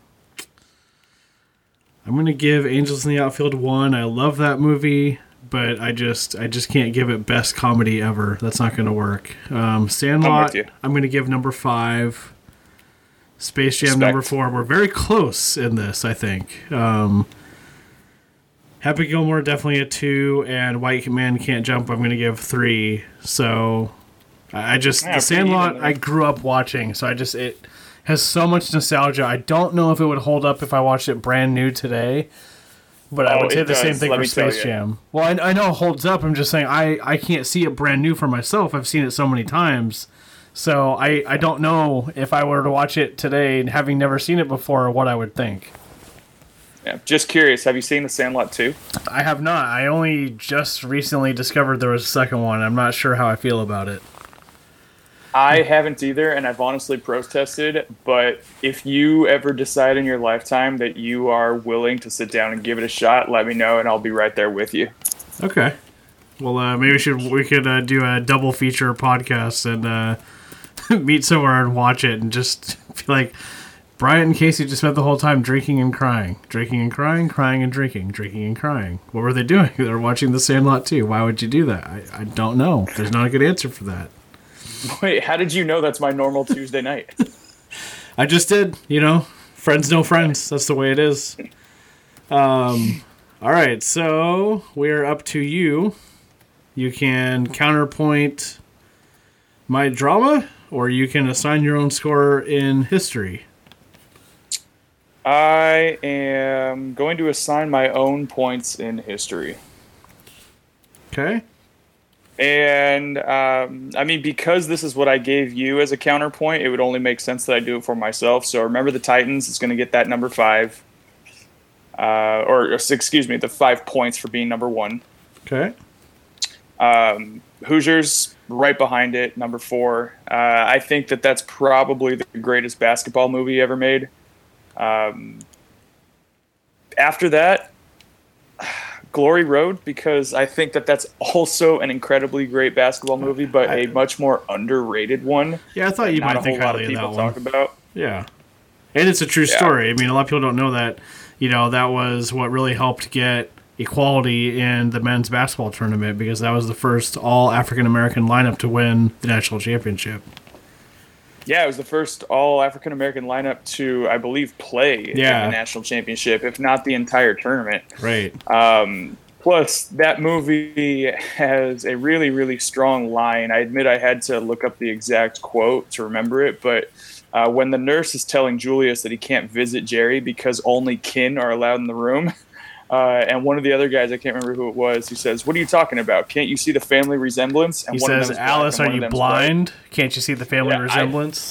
I'm going to give Angels in the Outfield one. I love that movie, but I just I just can't give it best comedy ever. That's not going to work. Um, Sandlot, you. I'm going to give number five. Space Jam Respect. number four. We're very close in this, I think. Um, Happy Gilmore definitely a two, and White Man Can't Jump I'm going to give three. So I I just Yeah, The pretty even Sandlot there. I grew up watching, so I just it has so much nostalgia. I don't know if it would hold up if I watched it brand new today. But I Oh, would say it the same does, thing let for me tell Space you. Jam. Well, I, I know it holds up. I'm just saying I, I can't see it brand new for myself. I've seen it so many times. So I, I don't know if I were to watch it today, and having never seen it before, what I would think. Yeah, just curious, have you seen The Sandlot two? I have not. I only just recently discovered there was a second one. I'm not sure how I feel about it. I haven't either, and I've honestly protested, but if you ever decide in your lifetime that you are willing to sit down and give it a shot, let me know, and I'll be right there with you. Okay. Well, uh, maybe we should we could uh, do a double feature podcast and uh, meet somewhere and watch it and just feel like Bryant and Casey just spent the whole time drinking and crying, drinking and crying, crying and drinking, drinking and crying. What were they doing? They're watching The Sandlot too. Why would you do that? I, I don't know. There's not a good answer for that. Wait, how did you know that's my normal Tuesday night? I just did, you know, friends know friends. That's the way it is. Um, all right, so we're up to you. You can counterpoint my drama, or you can assign your own score in history. I am going to assign my own points in history. Okay? And, um, I mean, because this is what I gave you as a counterpoint, it would only make sense that I do it for myself. So remember the Titans is going to get that number five. Uh, or, or, excuse me, the five points for being number one. Okay. Um, Hoosiers right behind it, number four. Uh, I think that that's probably the greatest basketball movie ever made. Um, after that, Glory Road, because I think that that's also an incredibly great basketball movie, but a much more underrated one. Yeah, I thought you Not might a think whole lot highly of of that people one. talk about. Yeah. And it's a true Yeah. story. I mean, a lot of people don't know that, you know, that was what really helped get equality in the men's basketball tournament, because that was the first all African-American lineup to win the national championship. Yeah, it was the first all African American lineup to, I believe, play Yeah. in the national championship, if not the entire tournament. Right. Um, plus, that movie has a really, really strong line. I admit I had to look up the exact quote to remember it, but uh, when the nurse is telling Julius that he can't visit Jerry because only kin are allowed in the room, uh, and one of the other guys, I can't remember who it was, he says, "What are you talking about? Can't you see the family resemblance?" And He one of says, them's black "Alice, and are one of you them's blind? Can't you see the family Yeah, I- resemblance?"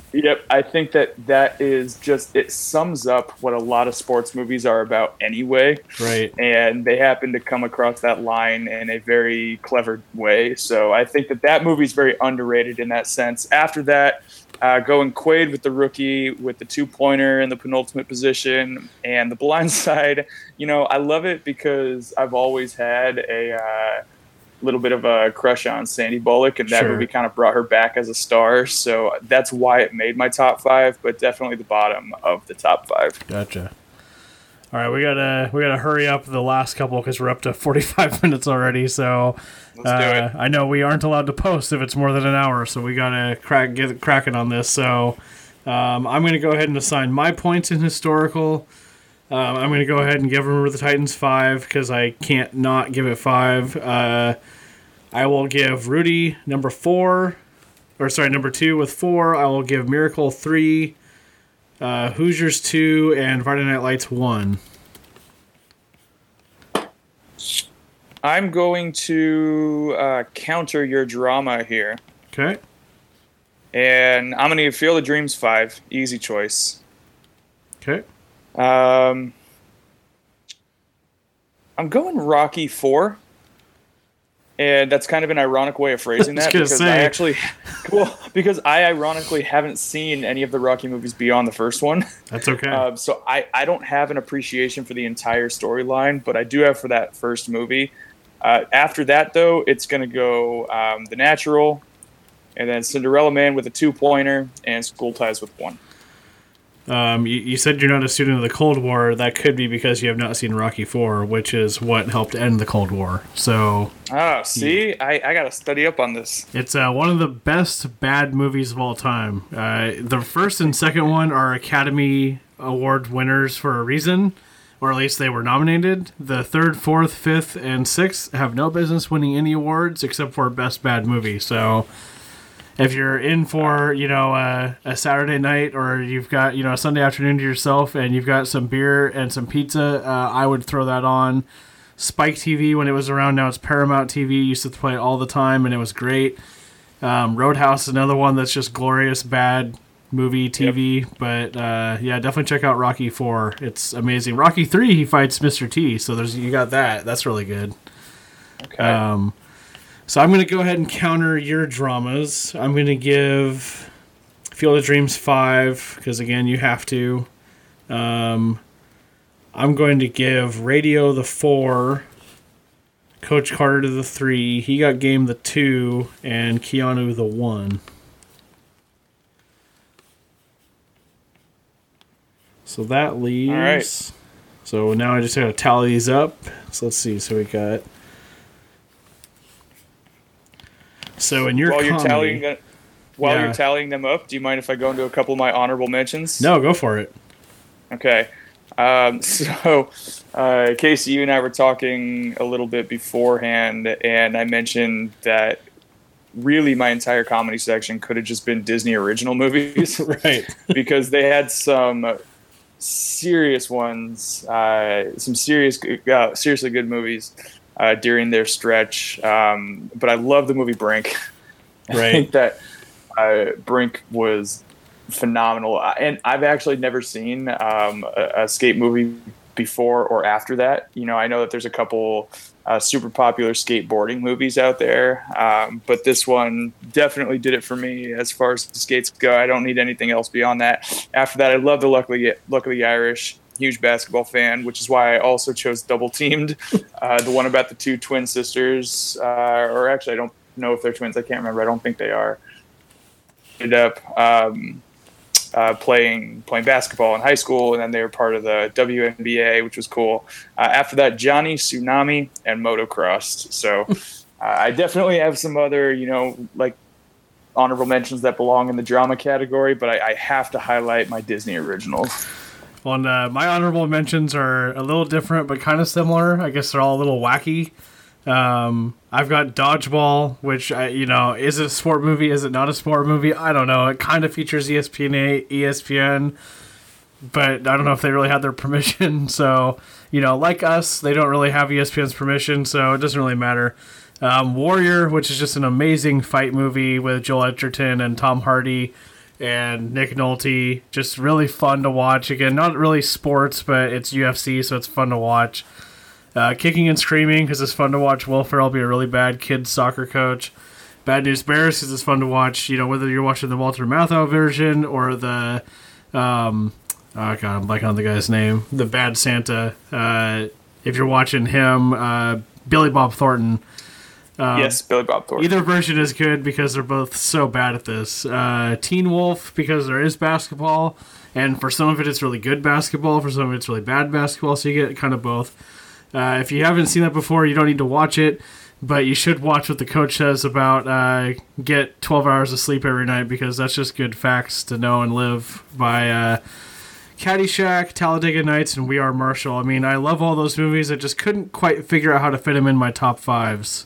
Yep, I think that that is just, it sums up what a lot of sports movies are about anyway. Right. And they happen to come across that line in a very clever way. So I think that that movie is very underrated in that sense. After that, uh, going Quaid with the rookie, with the two-pointer in the penultimate position, and the blind side, you know, I love it because I've always had a uh, little bit of a crush on Sandy Bullock, and that Sure. movie kind of brought her back as a star. So that's why it made my top five, but definitely the bottom of the top five. Gotcha. All right, we gotta we gotta hurry up the last couple because we're up to forty-five minutes already. So Let's do uh, it. I know we aren't allowed to post if it's more than an hour, so we gotta crack get cracking on this. So um, I'm gonna go ahead and assign my points in historical. Um, I'm gonna go ahead and give Remember the Titans five because I can't not give it five. Uh, I will give Rudy number four, or sorry, number two with four. I will give Miracle three. Uh, Hoosiers two and Friday Night Lights one. I'm going to uh, counter your drama here, Okay. and I'm going to give Field of Dreams five. Easy choice. Okay. Um, I'm going Rocky four. And that's kind of an ironic way of phrasing that gonna because say. I actually, well, because I ironically haven't seen any of the Rocky movies beyond the first one. That's okay. Um, so I, I don't have an appreciation for the entire storyline, but I do have for that first movie. Uh, after that, though, it's going to go um, The Natural, and then Cinderella Man with a two-pointer, and School Ties with one. Um, you, you said you're not a student of the Cold War. That could be because you have not seen Rocky four, which is what helped end the Cold War. So Oh, see? I, I got to study up on this. it's uh, one of the best bad movies of all time. Uh, the first and second one are Academy Award winners for a reason, or at least they were nominated. The third, fourth, fifth, and sixth have no business winning any awards except for Best Bad Movie. So if you're in for, you know, uh, a Saturday night or you've got, you know, a Sunday afternoon to yourself and you've got some beer and some pizza, uh, I would throw that on. Spike T V, when it was around, now it's Paramount T V, used to play it all the time and it was great. Um, Roadhouse is another one that's just glorious bad movie T V. Yep. But uh, yeah, definitely check out Rocky four. It's amazing. Rocky three, he fights Mister T, so there's you got that. That's really good. Okay. Um, So I'm going to go ahead and counter your dramas. I'm going to give Field of Dreams five, because, again, you have to. Um, I'm going to give Radio the four, Coach Carter the three, He Got Game the two, and Keanu the one. So that leaves... All right. So now I just got to tally these up. So let's see. So we got... So in your while you're comedy, tallying that, while Yeah. you're tallying them up, do you mind if I go into a couple of my honorable mentions? No, go for it. Okay. Um, so, uh, Casey, you and I were talking a little bit beforehand, and I mentioned that really my entire comedy section could have just been Disney original movies. Right. Because they had some serious ones, uh, some serious, uh, seriously good movies uh, during their stretch. Um, but I love the movie Brink. Right. I think that uh, Brink was phenomenal, and I've actually never seen um, a, a skate movie before or after that. You know, I know that there's a couple uh, super popular skateboarding movies out there, um, but this one definitely did it for me as far as the skates go. I don't need anything else beyond that. After that, I love the Luckily Luckily Irish. Huge basketball fan, which is why I also chose Double Teamed, uh, the one about the two twin sisters, uh, or actually I don't know if they're twins. I can't remember. I don't think they are. Ended up um, uh, playing playing basketball in high school, and then they were part of the W N B A, which was cool. Uh, after that, Johnny, Tsunami, and Motocrossed. So uh, I definitely have some other, you know, like honorable mentions that belong in the drama category, but I, I have to highlight my Disney originals. Well, and, uh, my honorable mentions are a little different, but kind of similar. I guess they're all a little wacky. Um, I've got Dodgeball, which, I, you know, is it a sport movie? Is it not a sport movie? I don't know. It kind of features E S P N, E S P N, but I don't know if they really had their permission. So, you know, like us, they don't really have E S P N's permission, so it doesn't really matter. Um, Warrior, which is just an amazing fight movie with Joel Edgerton and Tom Hardy. and Nick Nolte. Just really fun to watch. Again, not really sports, but it's U F C, so it's fun to watch. Uh, Kicking and Screaming, because it's fun to watch Will Ferrell be a really bad kid soccer coach. Bad News Bears, because it's fun to watch, you know, whether you're watching the Walter Matthau version or the, um, oh god, I'm blanking on the guy's name, the Bad Santa. Uh, if you're watching him, uh, Billy Bob Thornton. Um, yes, Billy Bob Thornton. Either version is good because they're both so bad at this. Uh, Teen Wolf, because there is basketball, and for some of it it's really good basketball, for some of it it's really bad basketball, so you get kind of both. Uh, if you haven't seen that before, you don't need to watch it, but you should watch what the coach says about uh, get twelve hours of sleep every night, because that's just good facts to know and live by. Uh, Caddyshack, Talladega Nights, and We Are Marshall. I mean, I love all those movies. I just couldn't quite figure out how to fit them in my top fives.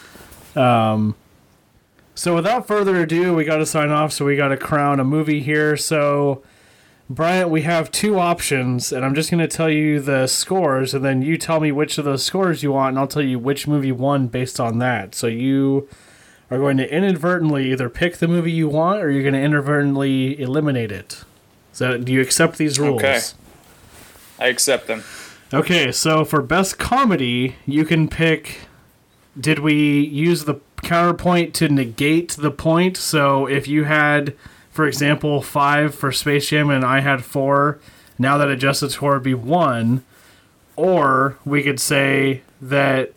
Um, so without further ado, we got to sign off, so we got to crown a movie here. So, Bryant, we have two options, and I'm just going to tell you the scores, and then you tell me which of those scores you want, and I'll tell you which movie won based on that. So you are going to inadvertently either pick the movie you want, or you're going to inadvertently eliminate it. So, do you accept these rules? Okay. I accept them. Okay, so for best comedy, you can pick... Did we use the counterpoint to negate the point? So if you had, for example, five for Space Jam and I had four, now that adjusted score would be one. Or we could say that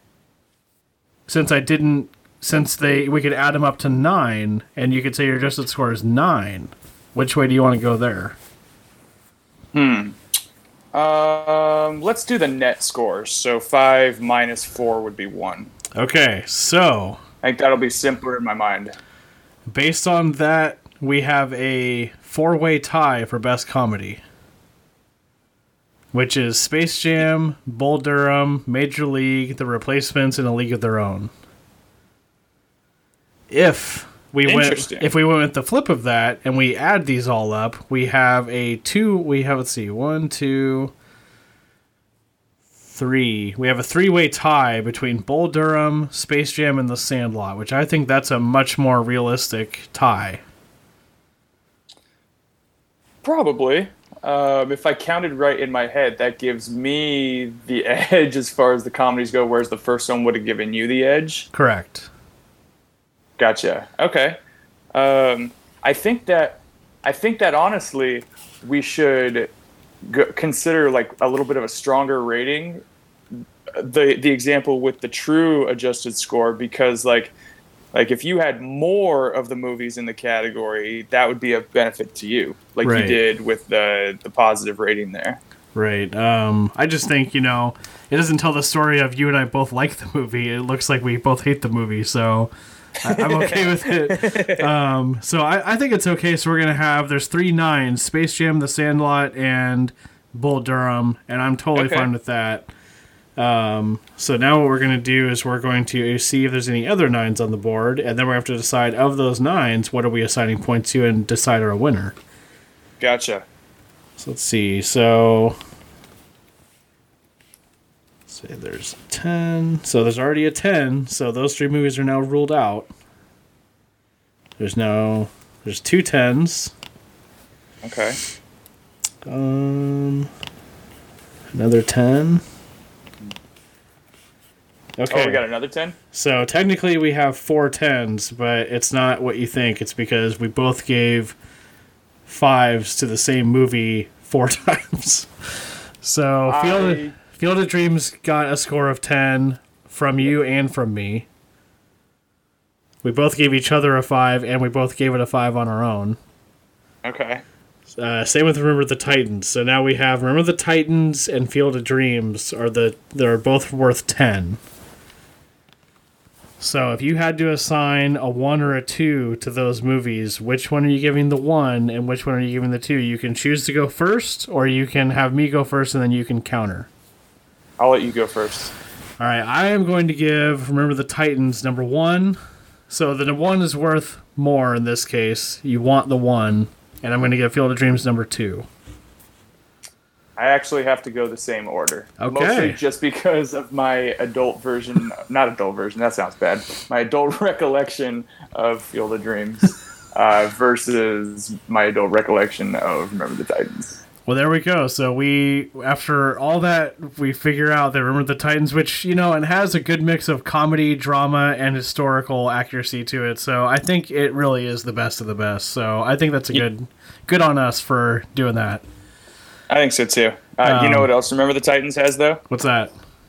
since I didn't... Since they... We could add them up to nine, and you could say your adjusted score is nine. Which way do you want to go there? Hmm. Um, let's do the net scores. So five minus four would be one. Okay, so... I think that'll be simpler in my mind. Based on that, we have a four-way tie for best comedy. Which is Space Jam, Bull Durham, Major League, The Replacements, and A League of Their Own. If... We went, if we went with the flip of that and we add these all up, we have a two, we have, let's see, one, two, three. We have a three-way tie between Bull Durham, Space Jam, and The Sandlot, which I think that's a much more realistic tie. Probably. Um, if I counted right in my head, that gives me the edge as far as the comedies go, whereas the first one would have given you the edge. Correct. Gotcha. Okay. Um, I think that I think that honestly, we should g- consider like a little bit of a stronger rating. The the example with the true adjusted score, because like like if you had more of the movies in the category, that would be a benefit to you, like right. you did with the the positive rating there. Right. Um, I just think, you know, it doesn't tell the story of you and I both like the movie. It looks like we both hate the movie, so. I, I'm okay with it. Um, so I, I think it's okay. So we're going to have, there's three nines, Space Jam, The Sandlot, and Bull Durham, and I'm totally okay. fine with that. Um, so now what we're going to do is we're going to see if there's any other nines on the board, and then we have to decide of those nines, what are we assigning points to, and decide our winner. Gotcha. So let's see. So... Say there's ten. So there's already a ten. So those three movies are now ruled out. There's no... There's two tens. Okay. Um... Another ten. Okay. Oh, we got another ten? So technically we have four tens, but it's not what you think. It's because we both gave fives to the same movie four times. So Field, I... Field of Dreams got a score of ten from you and from me. We both gave each other a five, and we both gave it a five on our own. Okay. Uh, same with Remember the Titans. So now we have Remember the Titans and Field of Dreams are the they're both worth ten. So if you had to assign a one or a two to those movies, which one are you giving the one and which one are you giving the two? You can choose to go first, or you can have me go first and then you can counter. I'll let you go first. All right, I am going to give Remember the Titans number one. So the one is worth more in this case. You want the one, and I'm going to give Field of Dreams number two. I actually have to go the same order. Okay. Mostly just because of my adult version, not adult version, that sounds bad. My adult recollection of Field of Dreams. uh, versus my adult recollection of Remember the Titans. Well, there we go. So we, after all that, we figure out that Remember the Titans, which, you know, and has a good mix of comedy, drama, and historical accuracy to it. So I think it really is the best of the best. So I think that's a Yeah. good, good on us for doing that. I think so too. Uh, Um, you know what else Remember the Titans has though? What's that?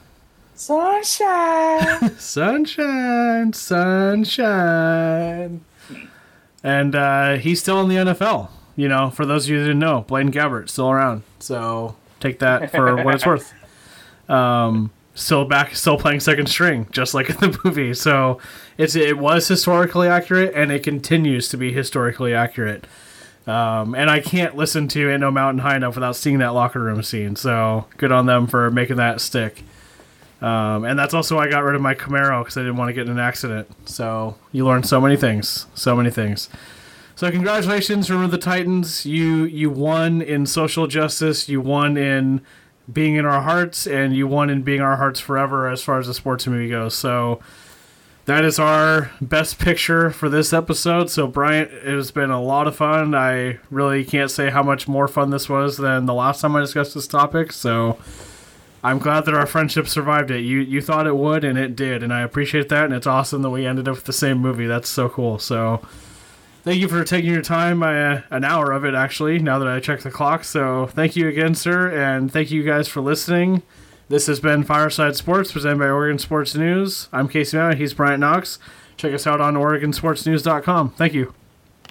Sunshine. Sunshine, sunshine. And uh, he's still in the N F L. You know, for those of you who didn't know, Blaine Gabbert still around. So take that for what it's worth. Um, still back, still playing second string, just like in the movie. So it's it was historically accurate, and it continues to be historically accurate. Um, and I can't listen to Ain't No Mountain High enough without seeing that locker room scene. So good on them for making that stick. Um, and that's also why I got rid of my Camaro, because I didn't want to get in an accident. So you learn so many things, so many things. So congratulations, Remember the Titans. You you won in social justice. You won in being in our hearts, and you won in being our hearts forever as far as the sports movie goes. So that is our best picture for this episode. So Bryant, it has been a lot of fun. I really can't say how much more fun this was than the last time I discussed this topic. So I'm glad that our friendship survived it. You you thought it would, and it did, and I appreciate that. And it's awesome that we ended up with the same movie. That's so cool. So thank you for taking your time, uh, an hour of it, actually, now that I checked the clock. So thank you again, sir, and thank you guys for listening. This has been Fireside Sports, presented by Oregon Sports News. I'm Casey Mount. He's Bryant Knox. Check us out on Oregon Sports News dot com. Thank you.